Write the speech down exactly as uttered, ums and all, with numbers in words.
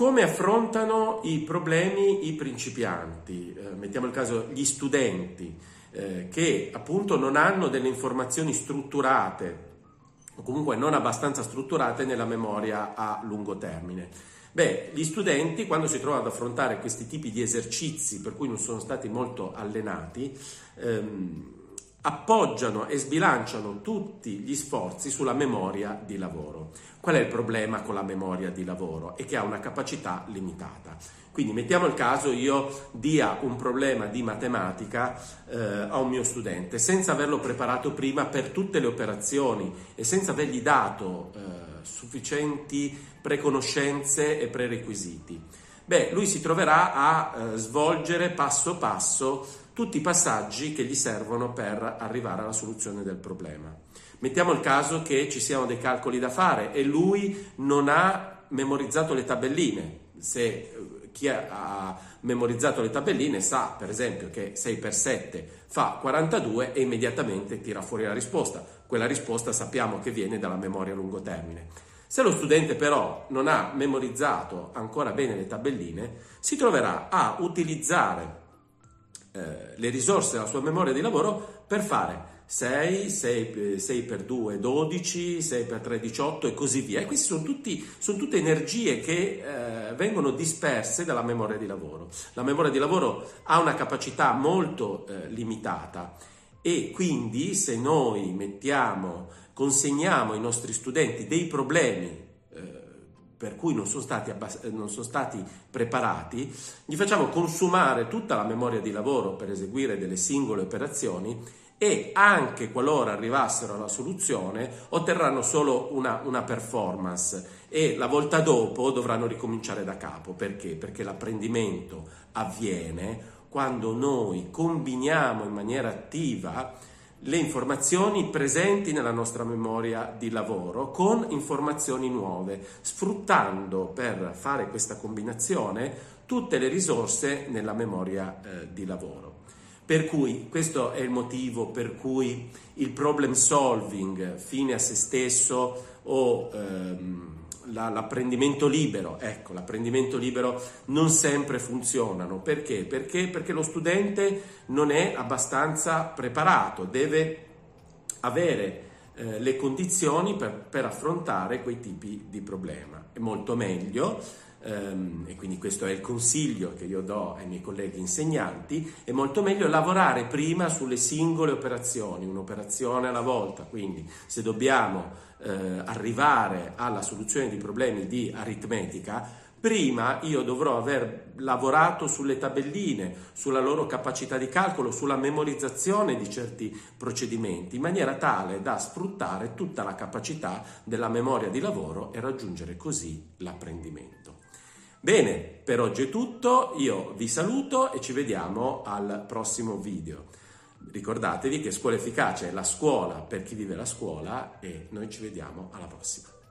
Come affrontano i problemi i principianti? Eh, mettiamo il caso gli studenti eh, che appunto non hanno delle informazioni strutturate o comunque non abbastanza strutturate nella memoria a lungo termine. Beh, gli studenti quando si trovano ad affrontare questi tipi di esercizi per cui non sono stati molto allenati, ehm, appoggiano e sbilanciano tutti gli sforzi sulla memoria di lavoro. Qual è il problema con la memoria di lavoro? È che ha una capacità limitata. Quindi mettiamo il caso io dia un problema di matematica eh, a un mio studente senza averlo preparato prima per tutte le operazioni e senza avergli dato eh, sufficienti preconoscenze e prerequisiti. Beh, lui si troverà a eh, svolgere passo passo tutti i passaggi che gli servono per arrivare alla soluzione del problema. Mettiamo il caso che ci siano dei calcoli da fare e lui non ha memorizzato le tabelline. Se chi ha memorizzato le tabelline sa, per esempio, che sei per sette fa quarantadue e immediatamente tira fuori la risposta. Quella risposta sappiamo che viene dalla memoria a lungo termine. Se lo studente però non ha memorizzato ancora bene le tabelline, si troverà a utilizzare Eh, le risorse della sua memoria di lavoro per fare sei, sei per due, dodici, sei per tre, diciotto e così via. E queste sono, tutti, sono tutte energie che eh, vengono disperse dalla memoria di lavoro. La memoria di lavoro ha una capacità molto eh, limitata e quindi se noi mettiamo, consegniamo ai nostri studenti dei problemi per cui non sono stati, abbass- non sono stati preparati, gli facciamo consumare tutta la memoria di lavoro per eseguire delle singole operazioni e anche qualora arrivassero alla soluzione otterranno solo una, una performance e la volta dopo dovranno ricominciare da capo. Perché? Perché l'apprendimento avviene quando noi combiniamo in maniera attiva le informazioni presenti nella nostra memoria di lavoro con informazioni nuove, sfruttando per fare questa combinazione tutte le risorse nella memoria eh, di lavoro. Per cui questo è il motivo per cui il problem solving, fine a se stesso o ehm, la, l'apprendimento libero, ecco, l'apprendimento libero non sempre funzionano. Perché? Perché? Perché lo studente non è abbastanza preparato, deve avere eh, le condizioni per, per affrontare quei tipi di problema. È molto meglio, ehm, e quindi questo è il consiglio che io do ai miei colleghi insegnanti, è molto meglio lavorare prima sulle singole operazioni, un'operazione alla volta. Quindi se dobbiamo eh, arrivare alla soluzione di problemi di aritmetica, prima io dovrò aver lavorato sulle tabelline, sulla loro capacità di calcolo, sulla memorizzazione di certi procedimenti, in maniera tale da sfruttare tutta la capacità della memoria di lavoro e raggiungere così l'apprendimento. Bene, per oggi è tutto, io vi saluto e ci vediamo al prossimo video. Ricordatevi che Scuola Efficace è la scuola per chi vive la scuola e noi ci vediamo alla prossima.